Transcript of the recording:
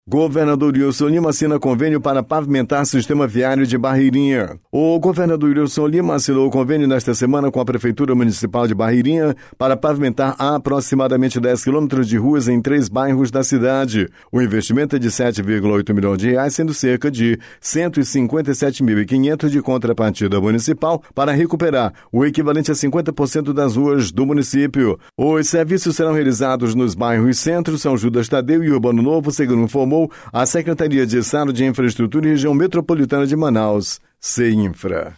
Governador Wilson Lima assina convênio para pavimentar sistema viário de Barreirinha. O governador Wilson Lima assinou o convênio nesta semana com a Prefeitura Municipal de Barreirinha para pavimentar aproximadamente 10 quilômetros de ruas em 3 bairros da cidade. O investimento é de 7,8 milhões de reais, sendo cerca de 157.500 de contrapartida municipal para recuperar o equivalente a 50% das ruas do município. Os serviços serão realizados nos bairros Centro, São Judas Tadeu e Urbano Novo, segundo informou a Secretaria de Estado de Infraestrutura e Região Metropolitana de Manaus, CEINFRA.